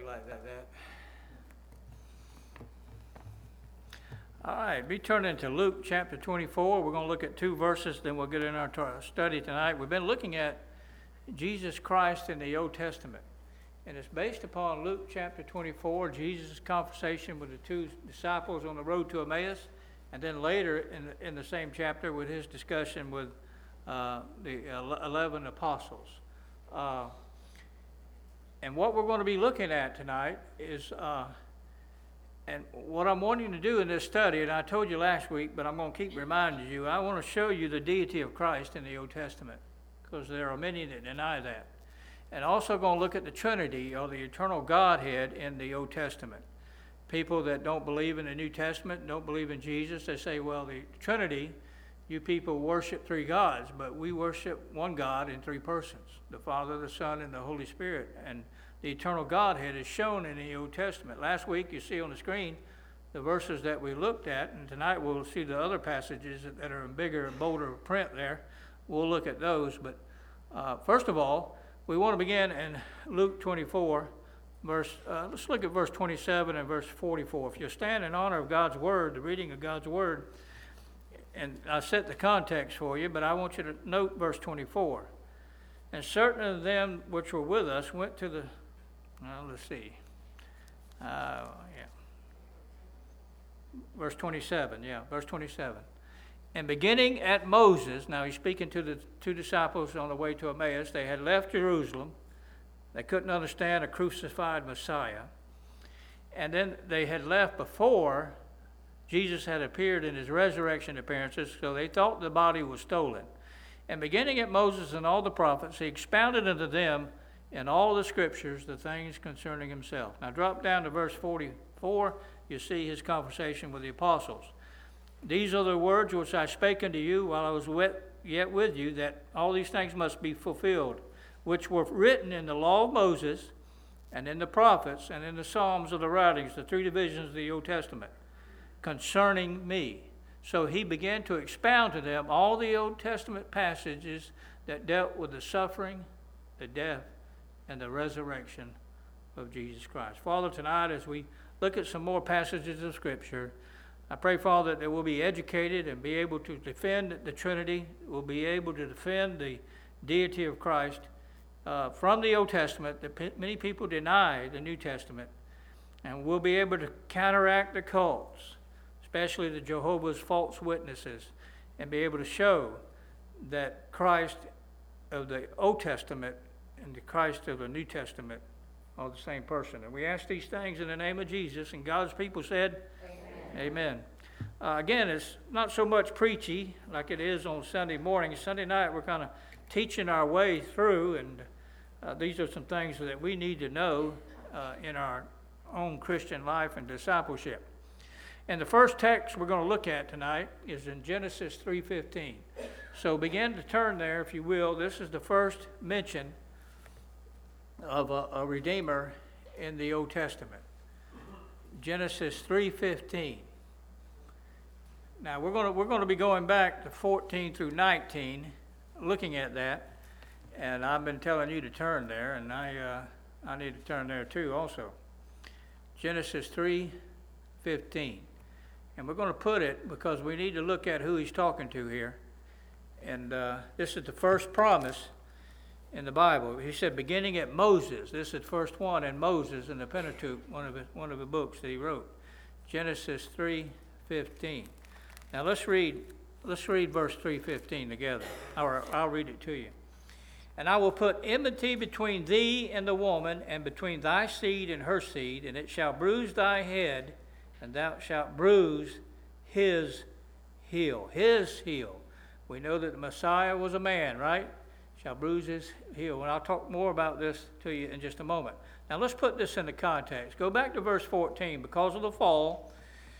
like that. All right, be turning to Luke chapter 24. We're going to look at two verses, then we'll get in our study tonight. We've been looking at Jesus Christ in the Old Testament, and it's based upon Luke chapter 24, Jesus' conversation with the two disciples on the road to Emmaus, and then later in the same chapter with his discussion with the 11 apostles. And what we're going to be looking at tonight is, and what I'm wanting to do in this study, and I told you last week, but I'm going to keep reminding you, I want to show you the deity of Christ in the Old Testament, because there are many that deny that. And also going to look at the Trinity, or the eternal Godhead in the Old Testament. People that don't believe in the New Testament, don't believe in Jesus, they say, well, the Trinity, you people worship three gods, but we worship one God in three persons, the Father, the Son, and the Holy Spirit. And the eternal Godhead is shown in the Old Testament. Last week, you see on the screen the verses that we looked at, and tonight we'll see the other passages that are in bigger and bolder print there. We'll look at those. But first of all, we want to begin in Luke 24, let's look at verse 27 and verse 44. If you stand in honor of God's Word, the reading of God's Word, and I set the context for you, but I want you to note verse 24. And certain of them which were with us went to the, let's see. Verse 27, verse 27. And beginning at Moses, now he's speaking to the two disciples on the way to Emmaus. They had left Jerusalem. They couldn't understand a crucified Messiah. And then they had left before Jesus had appeared in his resurrection appearances, so they thought the body was stolen. And beginning at Moses and all the prophets, he expounded unto them in all the scriptures the things concerning himself. Now drop down to verse 44, you see his conversation with the apostles. These are the words which I spake unto you while I was yet with you, that all these things must be fulfilled, which were written in the law of Moses, and in the prophets, and in the Psalms of the writings, the three divisions of the Old Testament, concerning me. So he began to expound to them all the Old Testament passages that dealt with the suffering, the death, and the resurrection of Jesus Christ. Father, tonight as we look at some more passages of Scripture, I pray, Father, that we'll be educated and be able to defend the Trinity. We'll be able to defend the deity of Christ from the Old Testament. Many people deny the New Testament. And we'll be able to counteract the cults, especially the Jehovah's false witnesses, and be able to show that Christ of the Old Testament and the Christ of the New Testament are the same person. And we ask these things in the name of Jesus, and God's people said, Amen. Again, it's not so much preachy like it is on Sunday morning. Sunday night, we're kind of teaching our way through, and these are some things that we need to know in our own Christian life and discipleship. And the first text we're going to look at tonight is in Genesis 3:15. So begin to turn there, if you will. This is the first mention of a Redeemer in the Old Testament. Genesis 3:15. Now we're going to be going back to 14 through 19, looking at that, and I've been telling you to turn there, and I need to turn there too also. Genesis 3:15. And we're going to put it because we need to look at who he's talking to here. And this is the first promise in the Bible. He said, beginning at Moses. This is the first one in Moses in the Pentateuch, one of the books that he wrote. Genesis 3:15. Now let's read verse 3:15 together. Or I'll read it to you. And I will put enmity between thee and the woman, and between thy seed and her seed, and it shall bruise thy head, and thou shalt bruise his heel. His heel. We know that the Messiah was a man, right? Shall bruise his heel. And I'll talk more about this to you in just a moment. Now let's put this into context. Go back to verse 14. Because of the fall,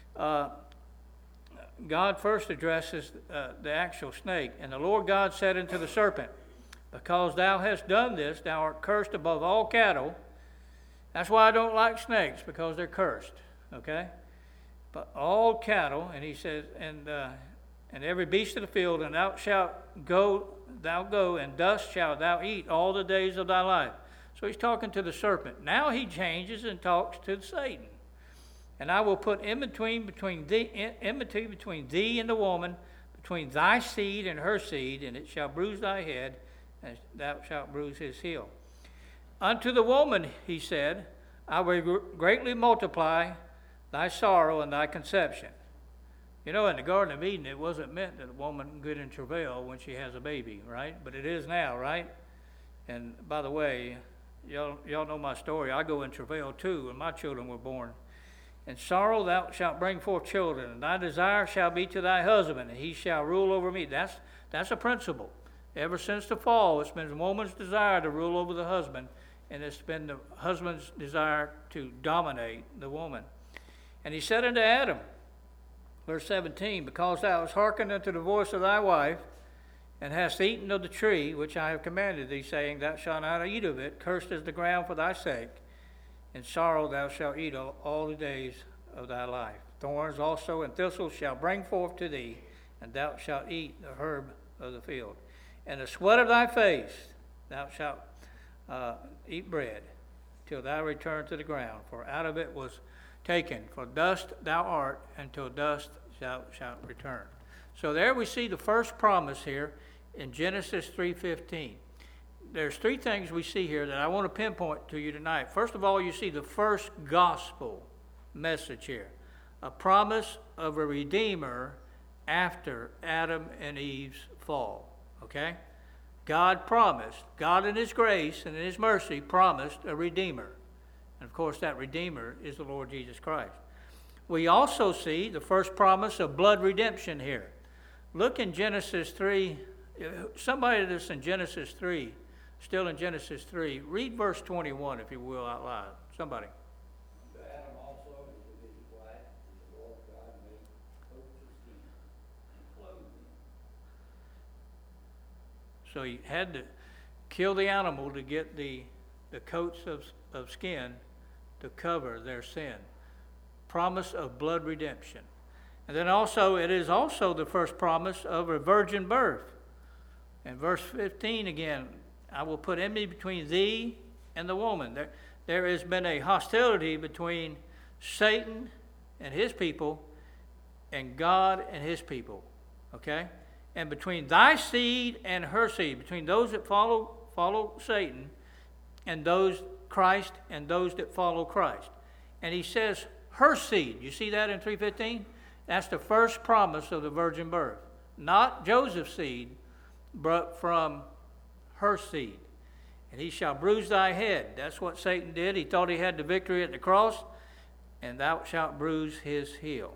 God first addresses the actual snake. And the Lord God said unto the serpent, because thou hast done this, thou art cursed above all cattle. That's why I don't like snakes, because they're cursed. Okay? But all cattle, and he says, and every beast of the field, and thou shalt go, and dust shalt thou eat all the days of thy life. So he's talking to the serpent. Now he changes and talks to Satan. And I will put enmity between thee and the woman, between thy seed and her seed, and it shall bruise thy head, and thou shalt bruise his heel. Unto the woman, he said, I will greatly multiply thy sorrow and thy conception. You know, in the Garden of Eden, it wasn't meant that a woman get in travail when she has a baby, right? But it is now, right? And by the way, y'all know my story. I go in travail too when my children were born. In sorrow thou shalt bring forth children, and thy desire shall be to thy husband, and he shall rule over me. That's a principle. Ever since the fall, it's been the woman's desire to rule over the husband, and it's been the husband's desire to dominate the woman. And he said unto Adam, verse 17, because thou hast hearkened unto the voice of thy wife, and hast eaten of the tree which I have commanded thee, saying, thou shalt not eat of it, cursed is the ground for thy sake. In sorrow thou shalt eat all the days of thy life. Thorns also and thistles shall bring forth to thee, and thou shalt eat the herb of the field. And the sweat of thy face thou shalt eat bread, till thou return to the ground. For out of it was taken, for dust thou art, and till dust thou shalt return. So there we see the first promise here in Genesis 3:15. There's three things we see here that I want to pinpoint to you tonight. First of all, you see the first gospel message here, a promise of a Redeemer after Adam and Eve's fall, okay? God in His grace and in His mercy promised a Redeemer. And of course, that Redeemer is the Lord Jesus Christ. We also see the first promise of blood redemption here. Look in Genesis 3. Somebody that's in Genesis 3, still in Genesis 3, read verse 21, if you will, out loud. Somebody. To Adam also and to his wife, the Lord God made coats of skin and clothed them. So he had to kill the animal to get the coats of skin to cover their sin. Promise of blood redemption. And then also, it is also the first promise of a virgin birth. In verse 15 again, I will put enmity between thee and the woman. There has been a hostility between Satan and his people and God and his people. Okay? And between thy seed and her seed, between those that follow Satan and those Christ and those that follow Christ. And he says her seed. You see that in 3:15? That's the first promise of the virgin birth. Not Joseph's seed, but from her seed. And he shall bruise thy head. That's what Satan did. He thought he had the victory at the cross, and thou shalt bruise his heel.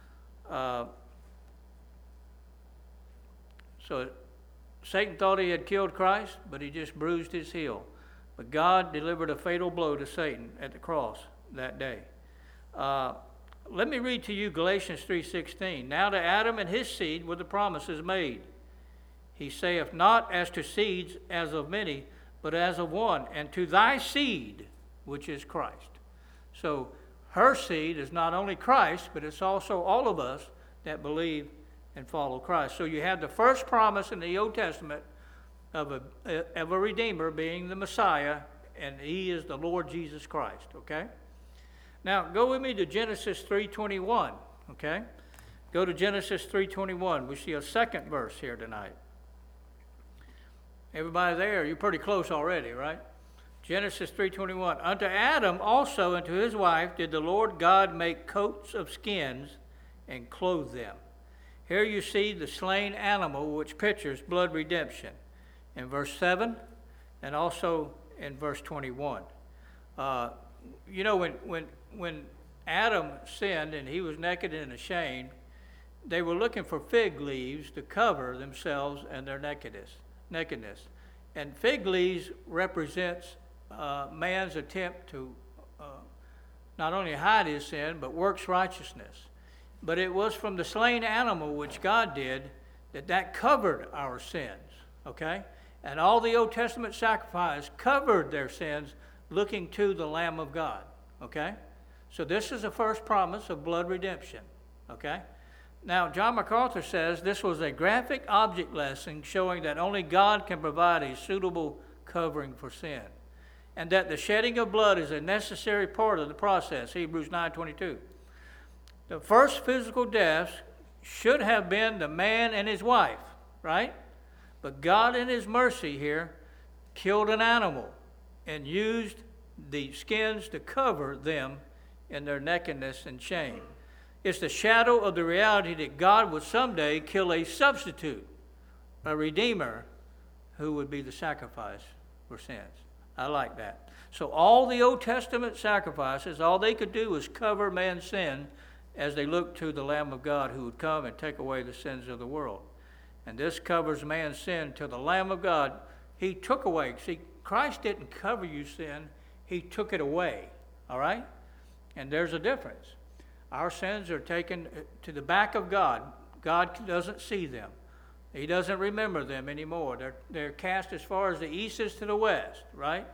So Satan thought he had killed Christ, but he just bruised his heel. But God delivered a fatal blow to Satan at the cross that day. Let me read to you Galatians 3:16. Now to Adam and his seed were the promises made. He saith not as to seeds as of many, but as of one, and to thy seed, which is Christ. So her seed is not only Christ, but it's also all of us that believe and follow Christ. So you have the first promise in the Old Testament of a Redeemer being the Messiah, and he is the Lord Jesus Christ, okay? Now, go with me to Genesis 3:21, okay? Go to Genesis 3:21. We see a second verse here tonight. Everybody there, you're pretty close already, right? Genesis 3:21. Unto Adam also and to his wife did the Lord God make coats of skins and clothe them. Here you see the slain animal, which pictures blood redemption in verse 7 and also in verse 21. You know, when Adam sinned and he was naked and ashamed, they were looking for fig leaves to cover themselves and their nakedness. And fig leaves represents man's attempt to not only hide his sin, but works righteousness. But it was from the slain animal, which God did, that covered our sins, okay? And all the Old Testament sacrifice covered their sins, looking to the Lamb of God, okay? So this is the first promise of blood redemption, okay? Now, John MacArthur says this was a graphic object lesson showing that only God can provide a suitable covering for sin. and that the shedding of blood is a necessary part of the process, Hebrews 9:22. The first physical deaths should have been the man and his wife, right? But God in his mercy here killed an animal and used the skins to cover them in their nakedness and shame. It's the shadow of the reality that God would someday kill a substitute, a redeemer, who would be the sacrifice for sins. I like that. So all the Old Testament sacrifices, all they could do was cover man's sin as they looked to the Lamb of God who would come and take away the sins of the world. And this covers man's sin till the Lamb of God, he took away. See, Christ didn't cover your sin, he took it away, all right? And there's a difference. Our sins are taken to the back of God. God doesn't see them. He doesn't remember them anymore. They're cast as far as the east is to the west, right?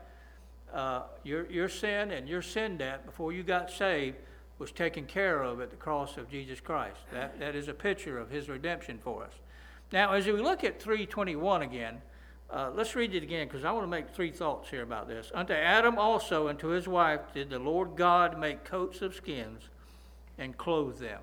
Your sin and your sin debt before you got saved was taken care of at the cross of Jesus Christ. That is a picture of his redemption for us. Now, as we look at 3:21 again, let's read it again because I want to make three thoughts here about this. Unto Adam also and to his wife did the Lord God make coats of skins and clothe them.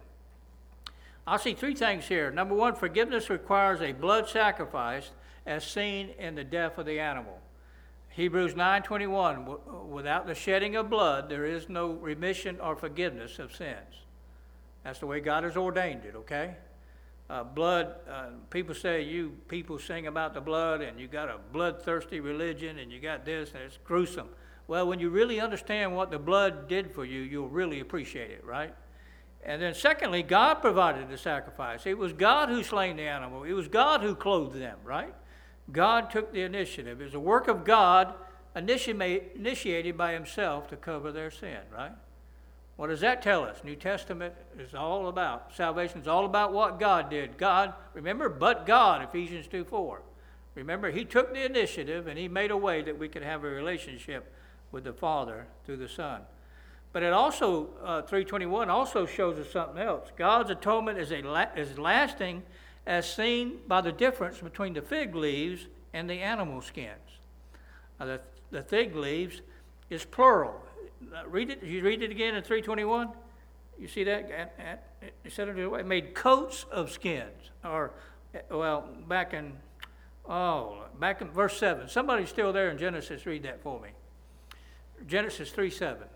I see three things here. Number one, forgiveness requires a blood sacrifice as seen in the death of the animal. Hebrews 9:21, without the shedding of blood, there is no remission or forgiveness of sins. That's the way God has ordained it, okay? Blood, people say you people sing about the blood and you got a bloodthirsty religion and you got this and it's gruesome. Well, when you really understand what the blood did for you, you'll really appreciate it, right? And then secondly, God provided the sacrifice. It was God who slain the animal. It was God who clothed them, right? God took the initiative. It was a work of God initiated by himself to cover their sin, right? What does that tell us? New Testament is all about, salvation is all about what God did. God, remember, but God, Ephesians 2:4. Remember, he took the initiative and he made a way that we could have a relationship with the Father through the Son. But it also, 3:21 also shows us something else. God's atonement is lasting as seen by the difference between the fig leaves and the animal skins. The fig leaves is plural. Read it. You read it again in 3:21. You see that? It said it made coats of skins. Or, well, back in verse 7. Somebody's still there in Genesis. Read that for me. Genesis 3:7.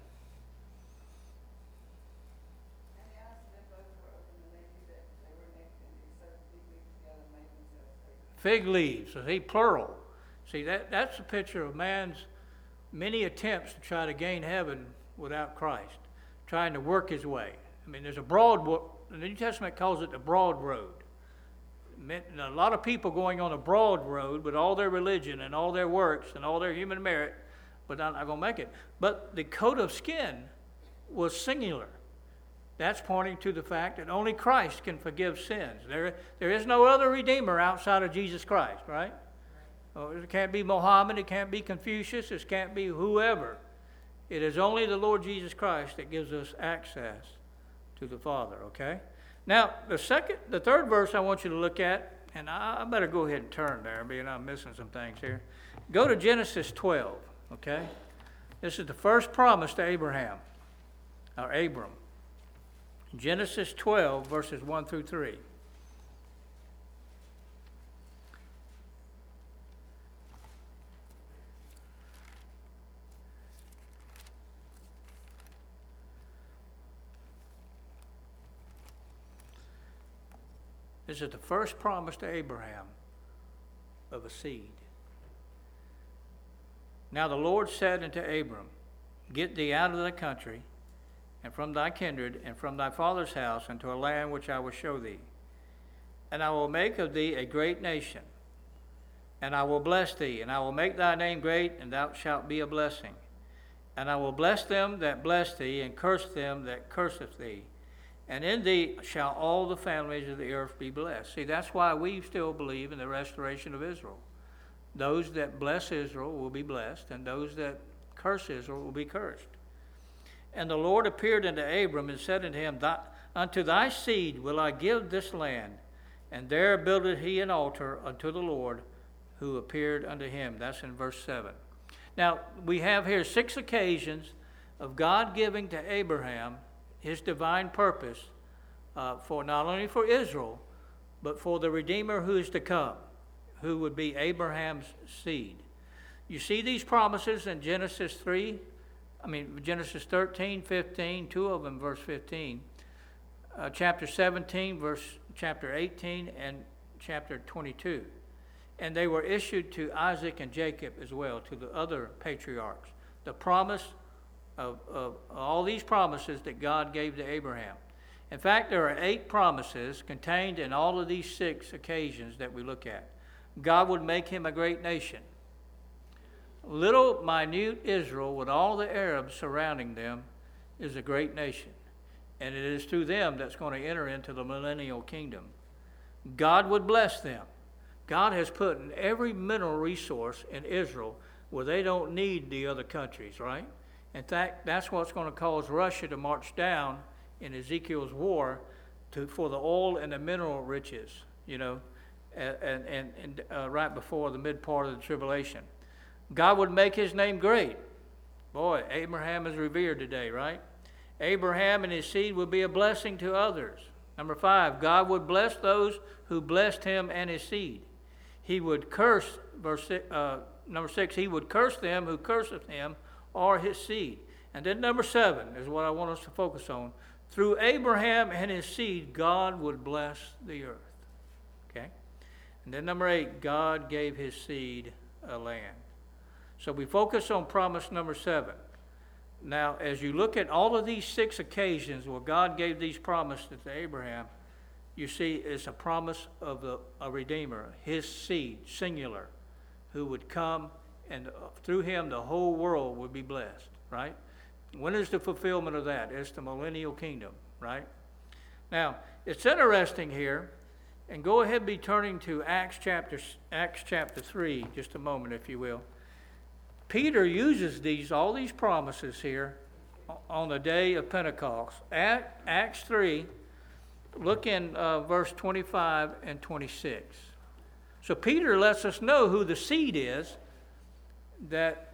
Fig leaves, see, plural. See, that's a picture of man's many attempts to try to gain heaven without Christ, trying to work his way. I mean, there's the New Testament calls it the broad road. A lot of people going on a broad road with all their religion and all their works and all their human merit, but not going to make it. But the coat of skin was singular. That's pointing to the fact that only Christ can forgive sins. There is no other Redeemer outside of Jesus Christ, right? It can't be Mohammed, it can't be Confucius, it can't be whoever. It is only the Lord Jesus Christ that gives us access to the Father, okay? Now, the third verse I want you to look at, and I better go ahead and turn there, being I'm missing some things here. Go to Genesis 12, okay? This is the first promise to Abraham, or Abram. Genesis 12, verses 1 through 3. This is the first promise to Abraham of a seed. Now the Lord said unto Abram, Get thee out of thy country, and from thy kindred, and from thy father's house, unto a land which I will show thee. And I will make of thee a great nation, and I will bless thee, and I will make thy name great, and thou shalt be a blessing. And I will bless them that bless thee, and curse them that curseth thee. And in thee shall all the families of the earth be blessed. See, that's why we still believe in the restoration of Israel. Those that bless Israel will be blessed, and those that curse Israel will be cursed. And the Lord appeared unto Abram and said unto him, Unto thy seed will I give this land. And there builded he an altar unto the Lord who appeared unto him. That's in verse 7. Now, we have here 6 occasions of God giving to Abraham his divine purpose for not only for Israel, but for the Redeemer who is to come, who would be Abraham's seed. You see these promises in Genesis 13, 15, 2 of them, verse 15, chapter 17, chapter 18, and chapter 22. And they were issued to Isaac and Jacob as well, to the other patriarchs. The promise of all these promises that God gave to Abraham. In fact, there are 8 promises contained in all of these 6 occasions that we look at. God would make him a great nation. Little minute Israel, with all the Arabs surrounding them, is a great nation. And it is through them that's going to enter into the millennial kingdom. God would bless them. God has put in every mineral resource in Israel where they don't need the other countries, right? In fact, that's what's going to cause Russia to march down in Ezekiel's war for the oil and the mineral riches, and right before the mid part of the tribulation. God would make his name great. Boy, Abraham is revered today, right? Abraham and his seed would be a blessing to others. Number 5, God would bless those who blessed him and his seed. He would curse, number 6, he would curse them who curseth him or his seed. And then number 7 is what I want us to focus on. Through Abraham and his seed, God would bless the earth. Okay? And then number 8, God gave his seed a land. So we focus on promise number 7. Now, as you look at all of these 6 occasions where God gave these promises to Abraham, you see it's a promise of a Redeemer, his seed, singular, who would come, and through him the whole world would be blessed, right? When is the fulfillment of that? It's the millennial kingdom, right? Now, it's interesting here, and go ahead and be turning to Acts chapter 3, just a moment, if you will. Peter uses all these promises here on the day of Pentecost. Acts 3, look in verse 25 and 26. So Peter lets us know who the seed is that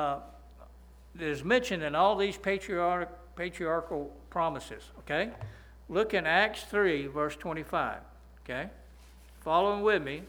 is mentioned in all these patriarchal promises, okay? Look in Acts 3, verse 25, okay? Following with me.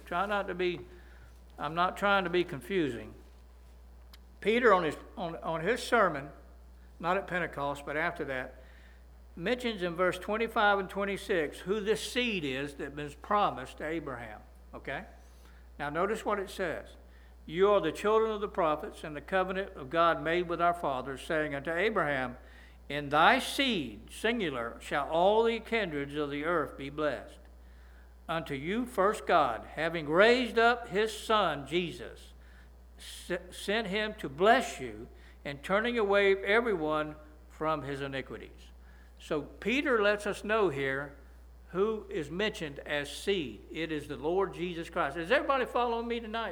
I'm not trying to be confusing. Peter, on his sermon, not at Pentecost, but after that, mentions in verse 25 and 26 who this seed is that was promised to Abraham. Okay? Now notice what it says. You are the children of the prophets and the covenant of God made with our fathers, saying unto Abraham, in thy seed, singular, shall all the kindreds of the earth be blessed. Unto you first God, having raised up his Son, Jesus, sent him to bless you, and turning away everyone from his iniquities. So Peter lets us know here who is mentioned as seed. It is the Lord Jesus Christ. Is everybody following me tonight?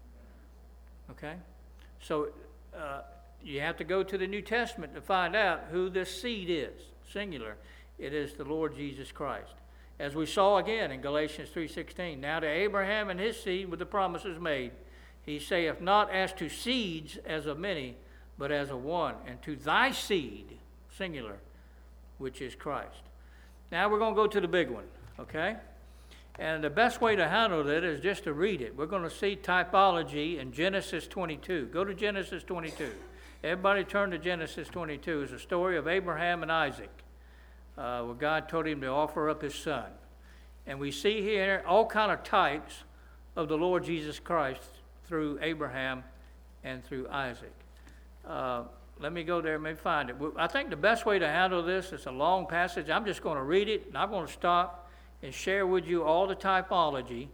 Okay. So you have to go to the New Testament to find out who this seed is. Singular. It is the Lord Jesus Christ. As we saw again in Galatians 3:16, now to Abraham and his seed were the promises made. He saith not as to seeds as of many, but as of one, and to thy seed, singular, which is Christ. Now we're going to go to the big one, okay? And the best way to handle it is just to read it. We're going to see typology in Genesis 22. Go to Genesis 22. Everybody turn to Genesis 22. It's a story of Abraham and Isaac, where God told him to offer up his son. And we see here all kind of types of the Lord Jesus Christ through Abraham and through Isaac. Let me go there and maybe find it. I think the best way to handle this, it's a long passage. I'm just going to read it, and I'm going to stop and share with you all the typology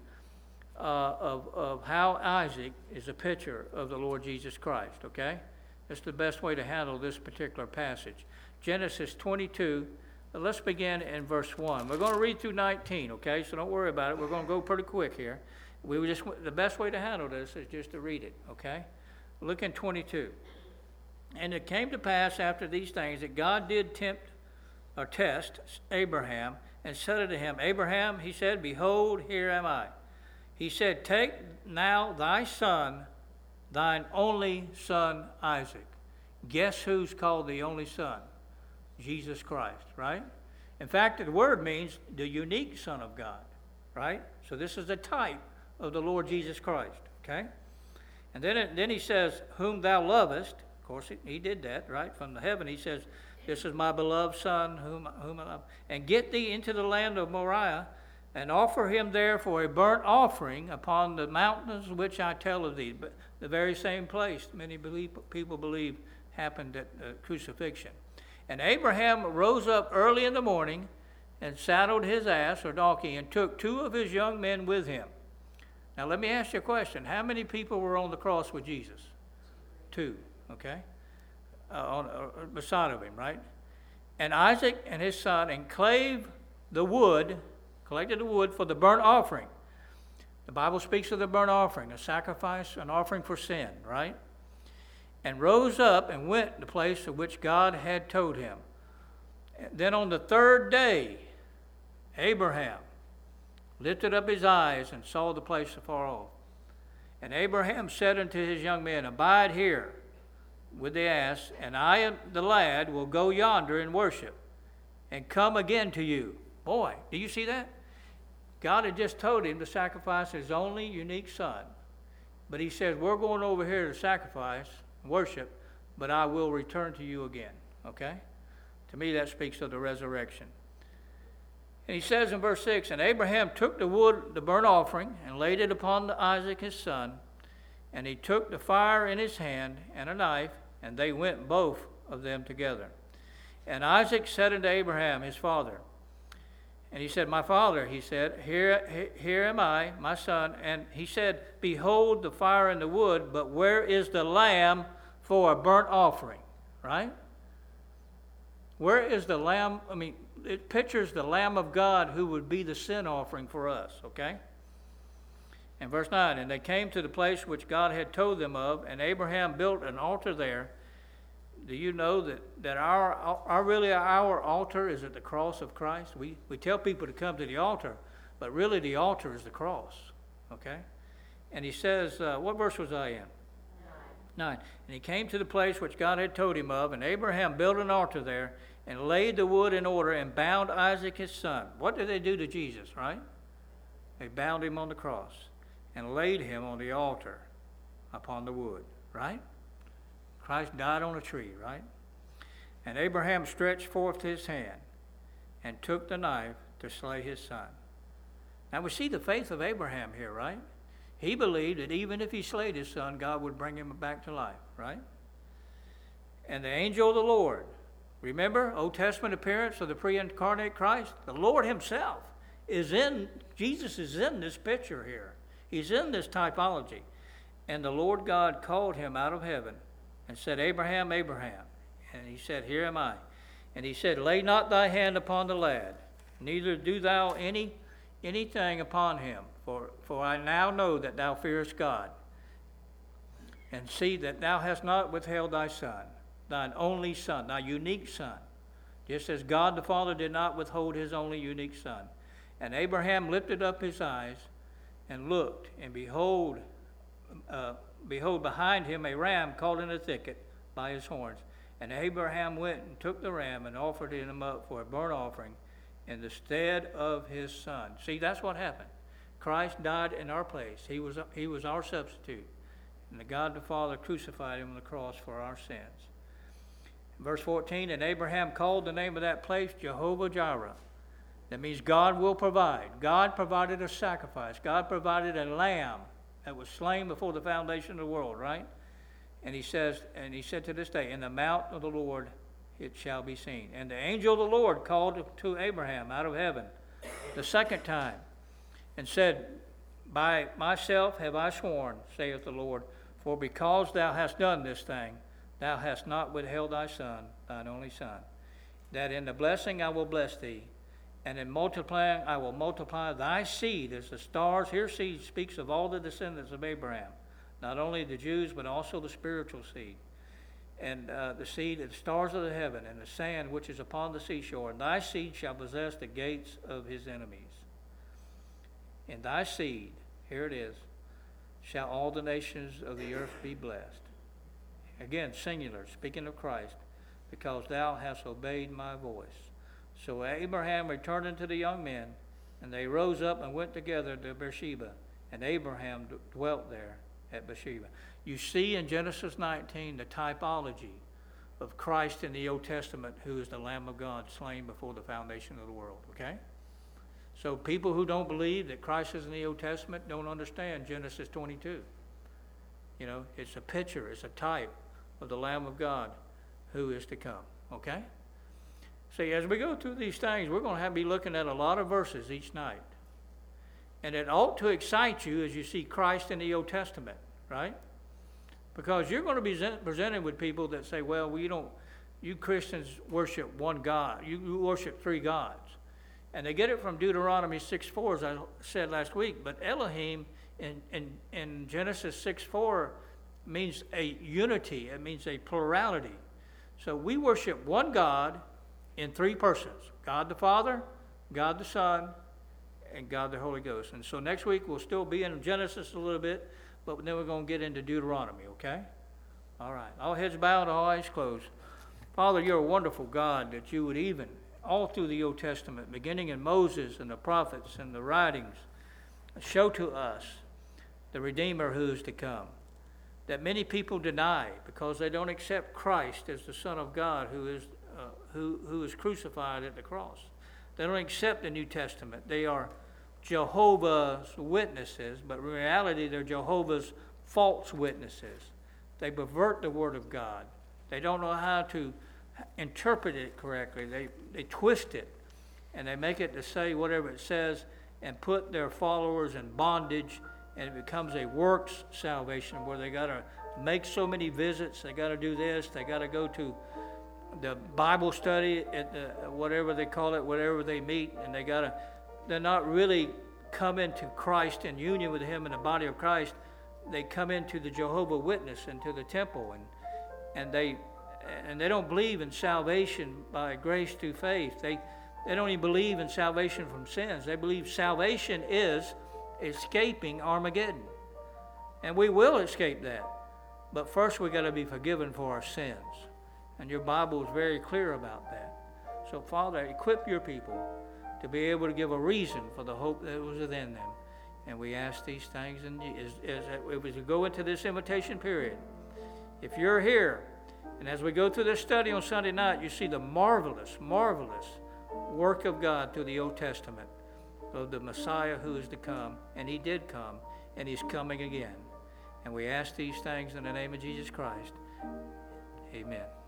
of how Isaac is a picture of the Lord Jesus Christ, okay? That's the best way to handle this particular passage. Genesis 22, let's begin in verse 1. We're going to read through 19, okay? So don't worry about it. We're going to go pretty quick here. The best way to handle this is just to read it, okay? Look in 22. And it came to pass after these things that God did test Abraham, and said unto him, Abraham, he said, behold, here am I. He said, take now thy son, thine only son Isaac. Guess who's called the only son? Jesus Christ, right? In fact, the word means the unique Son of God, right? So this is a type of the Lord Jesus Christ, okay? And then he says, whom thou lovest. Of course, he did that, right? From the heaven, he says, this is my beloved Son, whom I love. And get thee into the land of Moriah, and offer him there for a burnt offering upon the mountains which I tell of thee. But the very same place many people believe happened at crucifixion. And Abraham rose up early in the morning and saddled his ass or donkey and took 2 of his young men with him. Now let me ask you a question. How many people were on the cross with Jesus? 2, okay? Beside of him, right? And Isaac and his son, and collected the wood for the burnt offering. The Bible speaks of the burnt offering, a sacrifice, an offering for sin, right? And rose up and went to the place of which God had told him. And then on the 3rd day, Abraham lifted up his eyes and saw the place afar off. And Abraham said unto his young men, abide here with the ass, and I and the lad will go yonder and worship, and come again to you. Boy, do you see that? God had just told him to sacrifice his only unique son. But he said, we're going over here to sacrifice, worship, but I will return to you again. Okay? To me, that speaks of the resurrection. And he says in verse 6, and Abraham took the wood, the burnt offering, and laid it upon Isaac his son. And he took the fire in his hand and a knife, and they went both of them together. And Isaac said unto Abraham his father, and he said, my father, he said, here am I, my son. And he said, behold the fire and the wood, but where is the lamb for a burnt offering? Right? Where is the lamb? I mean, it pictures the Lamb of God who would be the sin offering for us, okay? And verse 9, and they came to the place which God had told them of, and Abraham built an altar there. Do you know that our altar is at the cross of Christ? We tell people to come to the altar, but really the altar is the cross, okay? And he says, what verse was I in? 9. And he came to the place which God had told him of, and Abraham built an altar there, and laid the wood in order, and bound Isaac his son. What did they do to Jesus, right? They bound him on the cross, and laid him on the altar upon the wood, right? Christ died on a tree, right? And Abraham stretched forth his hand, and took the knife to slay his son. Now we see the faith of Abraham here, right? He believed that even if he slayed his son, God would bring him back to life, right? And the angel of the Lord, remember, Old Testament appearance of the pre-incarnate Christ? The Lord himself Jesus is in this picture here. He's in this typology. And the Lord God called him out of heaven and said, Abraham, Abraham. And he said, here am I. And he said, lay not thy hand upon the lad, neither do thou anything upon him, for I now know that thou fearest God, and see that thou hast not withheld thy son, thine only son, thy unique son, just as God the Father did not withhold his only unique son. And Abraham lifted up his eyes and looked, and behold, behind him a ram caught in a thicket by his horns. And Abraham went and took the ram and offered him up for a burnt offering in the stead of his son. See, that's what happened. Christ died in our place. He was our substitute. And the God the Father crucified him on the cross for our sins. Verse 14, and Abraham called the name of that place Jehovah-Jireh. That means God will provide. God provided a sacrifice. God provided a lamb that was slain before the foundation of the world, right? And he said to this day, in the mount of the Lord it shall be seen. And the angel of the Lord called to Abraham out of heaven the second time, and said, by myself have I sworn, saith the Lord, for because thou hast done this thing, thou hast not withheld thy son, thine only son, that in the blessing I will bless thee, and in multiplying I will multiply thy seed as the stars. Here seed speaks of all the descendants of Abraham, not only the Jews, but also the spiritual seed. And the seed of the stars of the heaven, and the sand which is upon the seashore. And thy seed shall possess the gates of his enemies. And thy seed, here it is, shall all the nations of the earth be blessed. Again, singular, speaking of Christ, because thou hast obeyed my voice. So Abraham returned unto the young men, and they rose up and went together to Beersheba, and Abraham dwelt there at Beersheba. You see in Genesis 19 the typology of Christ in the Old Testament, who is the Lamb of God slain before the foundation of the world, okay? So people who don't believe that Christ is in the Old Testament don't understand Genesis 22. You know, it's a picture, it's a type of the Lamb of God who is to come, okay? See, as we go through these things, we're going to be looking at a lot of verses each night. And it ought to excite you as you see Christ in the Old Testament, right? Because you're going to be presented with people that say, well, you Christians worship one God. You worship three gods. And they get it from Deuteronomy 6:4, as I said last week. But Elohim in Genesis 6:4 means a unity. It means a plurality. So we worship one God in three persons. God the Father, God the Son, and God the Holy Ghost. And so next week we'll still be in Genesis a little bit, but then we're going to get into Deuteronomy, okay? All right. All heads bowed, all eyes closed. Father, you're a wonderful God that you would even, all through the Old Testament, beginning in Moses and the prophets and the writings, show to us the Redeemer who is to come, that many people deny because they don't accept Christ as the Son of God who is crucified at the cross. They don't accept the New Testament. They are Jehovah's Witnesses, but in reality they're Jehovah's false witnesses. They pervert the Word of God. They don't know how to interpret it correctly. They twist it, and they make it to say whatever it says and put their followers in bondage, and it becomes a works salvation where they got to make so many visits, they got to do this, they got to go to the Bible study at whatever they call it, whatever they meet, and they're not really come into Christ in union with Him in the body of Christ. They come into the Jehovah Witness, into the temple, and they don't believe in salvation by grace through faith. They don't even believe in salvation from sins. They believe salvation is escaping Armageddon. And we will escape that. But first we got to be forgiven for our sins. And your Bible is very clear about that. So Father, equip your people to be able to give a reason for the hope that was within them. And we ask these things, and as we go into this invitation period, if you're here, and as we go through this study on Sunday night, you see the marvelous, marvelous work of God through the Old Testament, of the Messiah who is to come, and He did come, and He's coming again. And we ask these things in the name of Jesus Christ. Amen.